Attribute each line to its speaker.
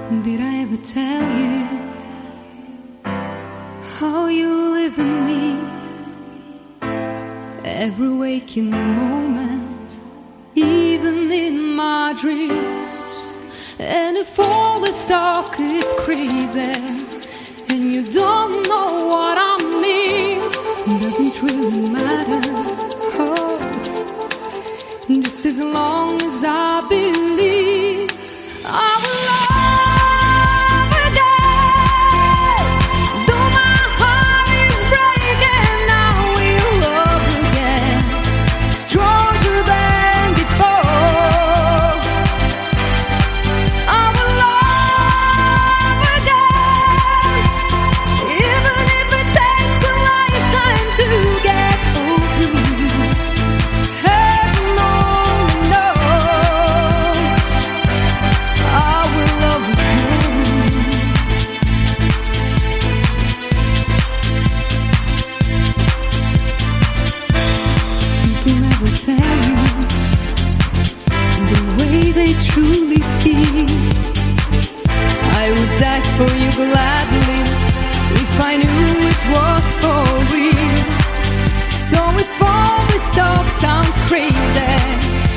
Speaker 1: Did I ever tell you how you live in me? Every waking moment, even in my dreams. And if all this talk is crazy and you don't know what I mean, it doesn't really matter. Oh, just as long as I believe I will love again. Though my heart is breaking, I will love again, stronger than before. I will love again, even if it takes a lifetime to get over you. Heaven only knows I will love again. People never tell you the way they truly feel. I would die for you gladly if I knew it was for real. So if all this talk sounds crazy